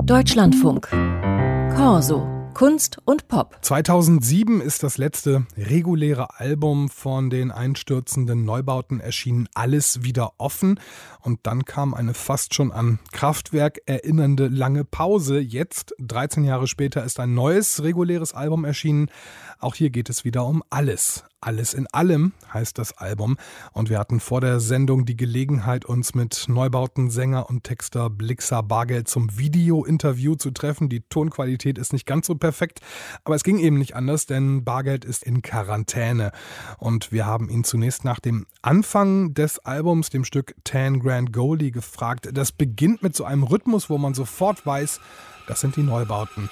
Deutschlandfunk. Corso. Kunst und Pop. 2007 ist das letzte reguläre Album von den einstürzenden Neubauten erschienen, Alles wieder offen. Und dann kam eine fast schon an Kraftwerk erinnernde lange Pause. Jetzt, 13 Jahre später, ist ein neues reguläres Album erschienen. Auch hier geht es wieder um alles. Alles in allem heißt das Album. Und wir hatten vor der Sendung die Gelegenheit, uns mit Neubauten-Sänger und Texter Blixa Bargeld zum Video-Interview zu treffen. Die Tonqualität ist nicht ganz so perfekt, aber es ging eben nicht anders, denn Bargeld ist in Quarantäne. Und wir haben ihn zunächst nach dem Anfang des Albums, dem Stück 10 Grand Goldie, gefragt. Das beginnt mit so einem Rhythmus, wo man sofort weiß, das sind die Neubauten.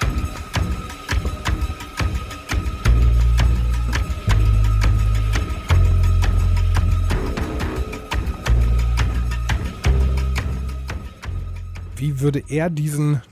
Wie würde er diesen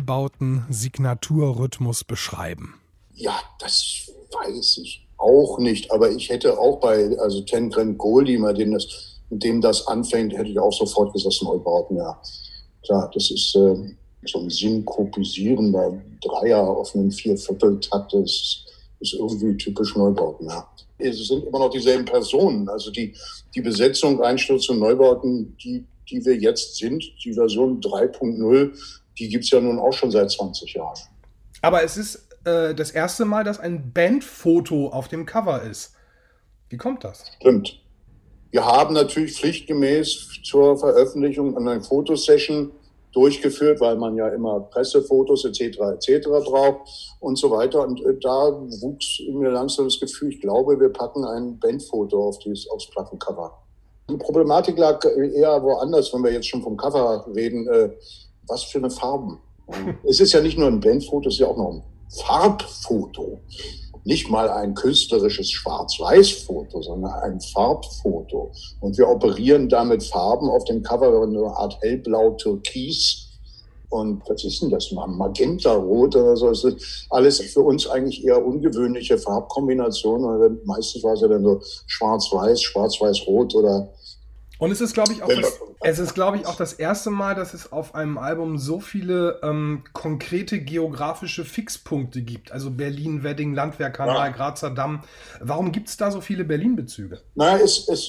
Neubauten-Signaturrhythmus beschreiben? Ja, das weiß ich auch nicht. Aber ich hätte auch bei 10 Grand Goldie, mit dem das anfängt, hätte ich auch sofort gesagt, Neubauten, ja. Klar, das ist so ein synkopisierender Dreier auf einem Viervierteltakt. Das ist irgendwie typisch Neubauten, ja. Es sind immer noch dieselben Personen. Also die Besetzung, Einsturz und Neubauten, die wir jetzt sind, die Version 3.0, die gibt es ja nun auch schon seit 20 Jahren. Aber es ist das erste Mal, dass ein Bandfoto auf dem Cover ist. Wie kommt das? Stimmt. Wir haben natürlich pflichtgemäß zur Veröffentlichung eine Fotosession durchgeführt, weil man ja immer Pressefotos etc. braucht und so weiter. Und da wuchs in mir langsam das Gefühl, ich glaube, wir packen ein Bandfoto aufs Plattencover. Die Problematik lag eher woanders, wenn wir jetzt schon vom Cover reden. Was für eine Farben. Es ist ja nicht nur ein Bandfoto, es ist ja auch noch ein Farbfoto. Nicht mal ein künstlerisches Schwarz-Weiß-Foto, sondern ein Farbfoto. Und wir operieren da mit Farben auf dem Cover, eine Art hellblau-türkis. Und was ist denn das? Magenta-Rot oder so. Das ist alles für uns eigentlich eher ungewöhnliche Farbkombinationen. Meistens war es ja dann so schwarz-weiß, schwarz-weiß-rot oder... Und es ist, glaube ich, auch das erste Mal, dass es auf einem Album so viele konkrete geografische Fixpunkte gibt. Also Berlin, Wedding, Landwehrkanal, Grazer Damm. Warum gibt es da so viele Berlin-Bezüge? Naja,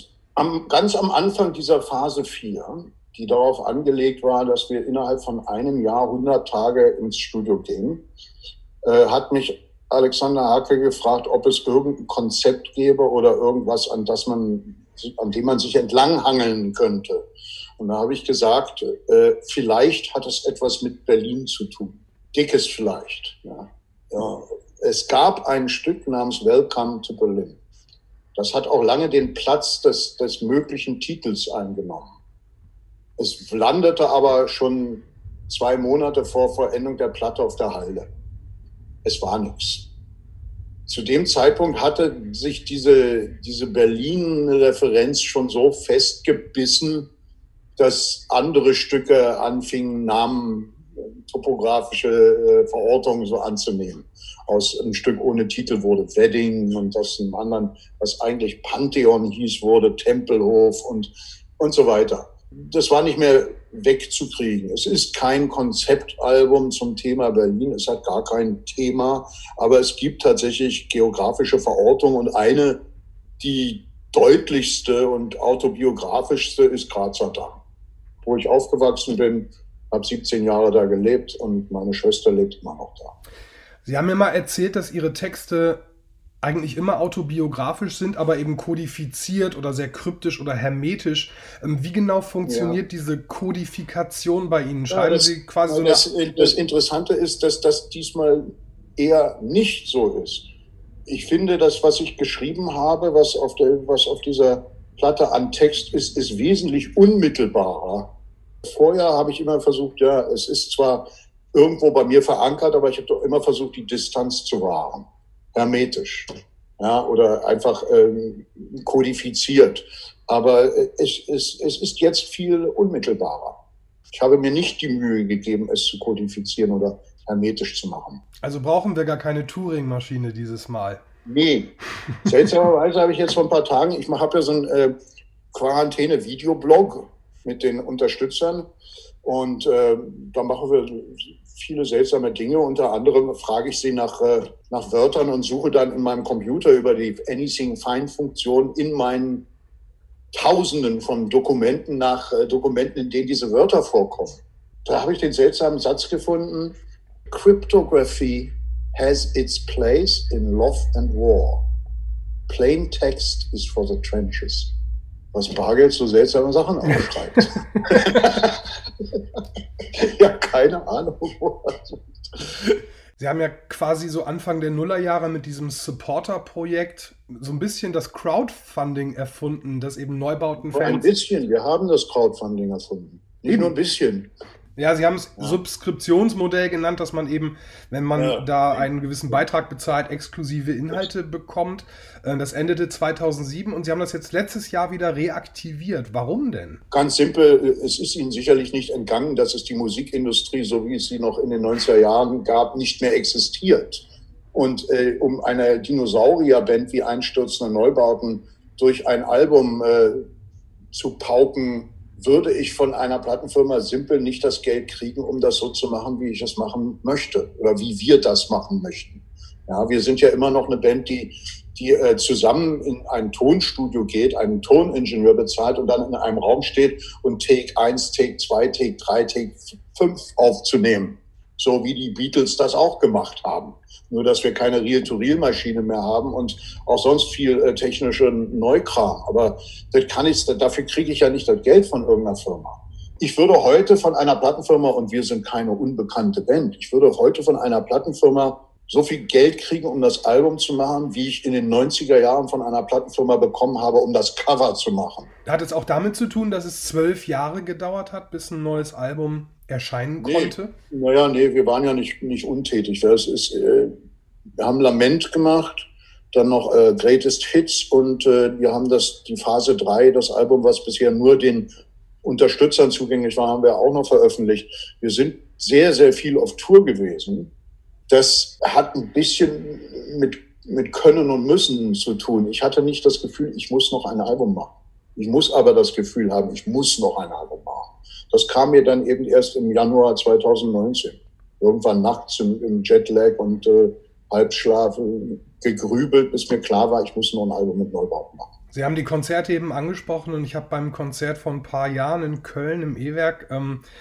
ganz am Anfang dieser Phase 4, die darauf angelegt war, dass wir innerhalb von einem Jahr 100 Tage ins Studio gehen, hat mich Alexander Hacke gefragt, ob es irgendein Konzept gäbe oder irgendwas, an dem man sich entlanghangeln könnte. Und da habe ich gesagt, vielleicht hat es etwas mit Berlin zu tun. Dickes vielleicht. Ja. Es gab ein Stück namens Welcome to Berlin. Das hat auch lange den Platz des möglichen Titels eingenommen. Es landete aber schon 2 Monate vor Vollendung der Platte auf der Halde. Es war nichts. Zu dem Zeitpunkt hatte sich diese Berlin-Referenz schon so festgebissen, dass andere Stücke anfingen, Namen, topografische Verortungen so anzunehmen. Aus einem Stück ohne Titel wurde Wedding und aus einem anderen, was eigentlich Pantheon hieß, wurde Tempelhof und so weiter. Das war nicht mehr wegzukriegen. Es ist kein Konzeptalbum zum Thema Berlin, es hat gar kein Thema, aber es gibt tatsächlich geografische Verortungen und eine, die deutlichste und autobiografischste ist Grazer Damm, wo ich aufgewachsen bin, habe 17 Jahre da gelebt und meine Schwester lebt immer noch da. Sie haben mir mal erzählt, dass Ihre Texte eigentlich immer autobiografisch sind, aber eben kodifiziert oder sehr kryptisch oder hermetisch. Wie genau funktioniert diese Kodifikation bei Ihnen? Schreiben Sie quasi das Interessante ist, dass das diesmal eher nicht so ist. Ich finde, das, was ich geschrieben habe, was auf dieser Platte an Text ist, ist wesentlich unmittelbarer. Vorher habe ich immer versucht, es ist zwar irgendwo bei mir verankert, aber ich habe doch immer versucht, die Distanz zu wahren. Hermetisch, oder einfach kodifiziert. Aber es ist jetzt viel unmittelbarer. Ich habe mir nicht die Mühe gegeben, es zu kodifizieren oder hermetisch zu machen. Also brauchen wir gar keine Turing-Maschine dieses Mal? Nee. Seltsamerweise habe ich jetzt vor ein paar Tagen, habe ja so einen Quarantäne-Videoblog mit den Unterstützern Und da machen wir viele seltsame Dinge. Unter anderem frage ich sie nach Wörtern und suche dann in meinem Computer über die Anything-Find-Funktion in meinen Tausenden von Dokumenten nach Dokumenten, in denen diese Wörter vorkommen. Da habe ich den seltsamen Satz gefunden: Cryptography has its place in love and war. Plain text is for the trenches. Was Bargeld so seltsame Sachen aufschreibt. Ja, keine Ahnung. Sie haben ja quasi so Anfang der Nullerjahre mit diesem Supporter-Projekt so ein bisschen das Crowdfunding erfunden, das eben Neubauten-Fans... Ein bisschen, wir haben das Crowdfunding erfunden. Nicht nur ein bisschen. Ja, Sie haben es Subskriptionsmodell genannt, dass man eben, wenn man da einen gewissen Beitrag bezahlt, exklusive Inhalte bekommt. Das endete 2007 und Sie haben das jetzt letztes Jahr wieder reaktiviert. Warum denn? Ganz simpel, es ist Ihnen sicherlich nicht entgangen, dass es die Musikindustrie, so wie es sie noch in den 90er Jahren gab, nicht mehr existiert. Und um eine Dinosaurierband wie Einstürzende Neubauten durch ein Album zu pauken, würde ich von einer Plattenfirma simpel nicht das Geld kriegen, um das so zu machen, wie ich es machen möchte oder wie wir das machen möchten. Ja, wir sind ja immer noch eine Band, die zusammen in ein Tonstudio geht, einen Toningenieur bezahlt und dann in einem Raum steht und Take 1, Take 2, Take 3, Take 5 aufzunehmen. So wie die Beatles das auch gemacht haben. Nur, dass wir keine Reel-to-Reel-Maschine mehr haben und auch sonst viel technischen Neukram. Aber dafür kriege ich ja nicht das Geld von irgendeiner Firma. Ich würde heute von einer Plattenfirma, und wir sind keine unbekannte Band, ich würde heute von einer Plattenfirma so viel Geld kriegen, um das Album zu machen, wie ich in den 90er Jahren von einer Plattenfirma bekommen habe, um das Cover zu machen. Hat es auch damit zu tun, dass es 12 Jahre gedauert hat, bis ein neues Album erscheinen konnte? Nee, wir waren ja nicht untätig. Wir haben Lament gemacht, dann noch Greatest Hits und wir haben die Phase 3, das Album, was bisher nur den Unterstützern zugänglich war, haben wir auch noch veröffentlicht. Wir sind sehr, sehr viel auf Tour gewesen. Das hat ein bisschen mit Können und Müssen zu tun. Ich hatte nicht das Gefühl, ich muss noch ein Album machen. Ich muss aber das Gefühl haben, ich muss noch ein Album machen. Das kam mir dann eben erst im Januar 2019. Irgendwann nachts im Jetlag und Halbschlaf gegrübelt, bis mir klar war, ich muss noch ein Album mit Neubauten machen. Sie haben die Konzerte eben angesprochen und ich habe beim Konzert vor ein paar Jahren in Köln im E-Werk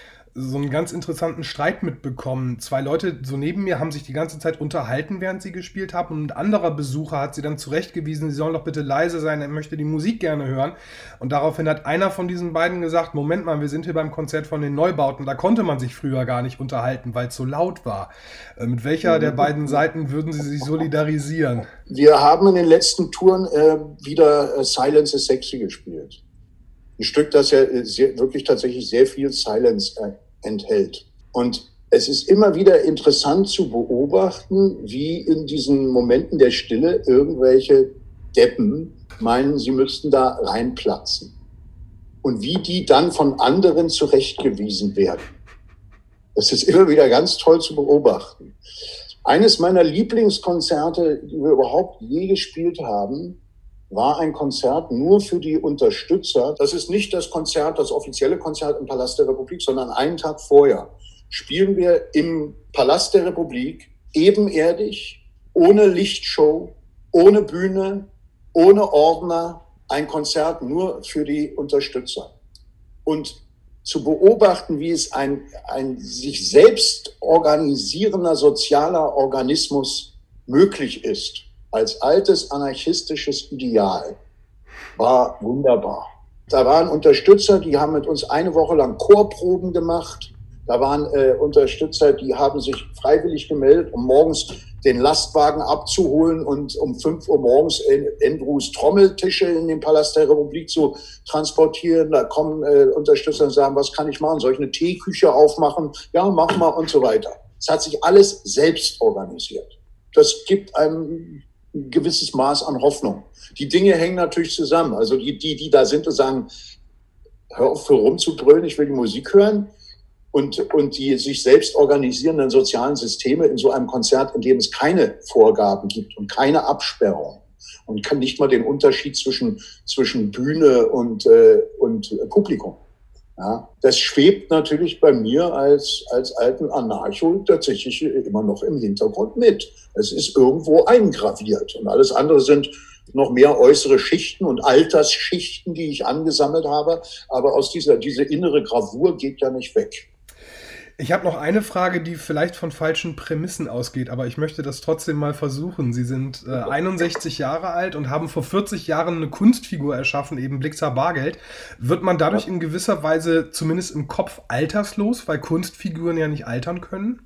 so einen ganz interessanten Streit mitbekommen. 2 Leute so neben mir haben sich die ganze Zeit unterhalten, während sie gespielt haben, und ein anderer Besucher hat sie dann zurechtgewiesen, sie sollen doch bitte leise sein, er möchte die Musik gerne hören. Und daraufhin hat einer von diesen beiden gesagt, Moment mal, wir sind hier beim Konzert von den Neubauten, da konnte man sich früher gar nicht unterhalten, weil es so laut war. Mit welcher der beiden Seiten würden Sie sich solidarisieren? Wir haben in den letzten Touren wieder Silence is Sexy gespielt. Ein Stück, das ja wirklich tatsächlich sehr viel Silence enthält. Und es ist immer wieder interessant zu beobachten, wie in diesen Momenten der Stille irgendwelche Deppen meinen, sie müssten da reinplatzen. Und wie die dann von anderen zurechtgewiesen werden. Das ist immer wieder ganz toll zu beobachten. Eines meiner Lieblingskonzerte, die wir überhaupt je gespielt haben, war ein Konzert nur für die Unterstützer. Das ist nicht das offizielle Konzert im Palast der Republik, sondern einen Tag vorher spielen wir im Palast der Republik ebenerdig, ohne Lichtshow, ohne Bühne, ohne Ordner, ein Konzert nur für die Unterstützer. Und zu beobachten, wie es ein sich selbst organisierender sozialer Organismus möglich ist, als altes anarchistisches Ideal, war wunderbar. Da waren Unterstützer, die haben mit uns eine Woche lang Chorproben gemacht. Da waren Unterstützer, die haben sich freiwillig gemeldet, um morgens den Lastwagen abzuholen und um 5 Uhr morgens Andrews Trommeltische in den Palast der Republik zu transportieren. Da kommen Unterstützer und sagen, was kann ich machen? Soll ich eine Teeküche aufmachen? Ja, mach mal und so weiter. Es hat sich alles selbst organisiert. Das gibt einem ein gewisses Maß an Hoffnung. Die Dinge hängen natürlich zusammen. Also die da sind und sagen, hör auf, für rumzubrüllen, ich will die Musik hören. Und die sich selbst organisierenden sozialen Systeme in so einem Konzert, in dem es keine Vorgaben gibt und keine Absperrung und kann nicht mal den Unterschied zwischen Bühne und Publikum. Ja, das schwebt natürlich bei mir als alten Anarcho tatsächlich immer noch im Hintergrund mit. Es ist irgendwo eingraviert und alles andere sind noch mehr äußere Schichten und Altersschichten, die ich angesammelt habe. Aber aus diese innere Gravur geht ja nicht weg. Ich habe noch eine Frage, die vielleicht von falschen Prämissen ausgeht, aber ich möchte das trotzdem mal versuchen. Sie sind 61 Jahre alt und haben vor 40 Jahren eine Kunstfigur erschaffen, eben Blixa Bargeld. Wird man dadurch in gewisser Weise zumindest im Kopf alterslos, weil Kunstfiguren ja nicht altern können?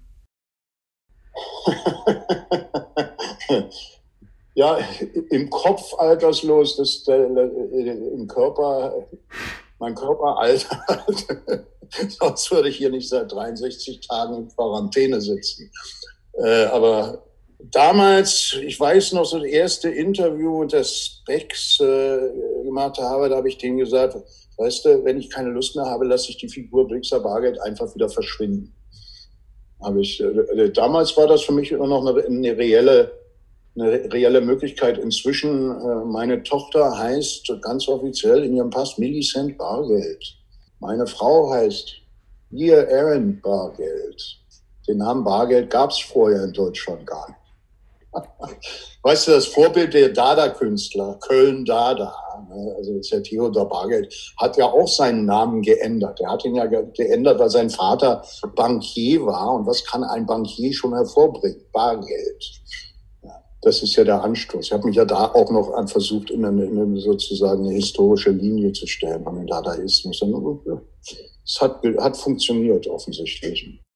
Ja, im Kopf alterslos, im Körper, mein Körper altert. Sonst würde ich hier nicht seit 63 Tagen in Quarantäne sitzen. Aber damals, ich weiß noch, so das erste Interview, das Specs gemacht habe, da habe ich denen gesagt, weißt du, wenn ich keine Lust mehr habe, lasse ich die Figur Blixa Bargeld einfach wieder verschwinden. Damals war das für mich immer noch eine reelle Möglichkeit. Inzwischen, meine Tochter heißt ganz offiziell in ihrem Pass Millicent Bargeld. Meine Frau heißt Leah Aaron Bargeld. Den Namen Bargeld gab es vorher in Deutschland gar nicht. Weißt du, das Vorbild der Dada-Künstler, Köln-Dada, also ist ja Theodor Bargeld, hat ja auch seinen Namen geändert. Er hat ihn ja geändert, weil sein Vater Bankier war. Und was kann ein Bankier schon hervorbringen? Bargeld. Das ist ja der Anstoß. Ich habe mich ja da auch noch versucht, in eine sozusagen eine historische Linie zu stellen an den Dadaismus. Es hat funktioniert offensichtlich.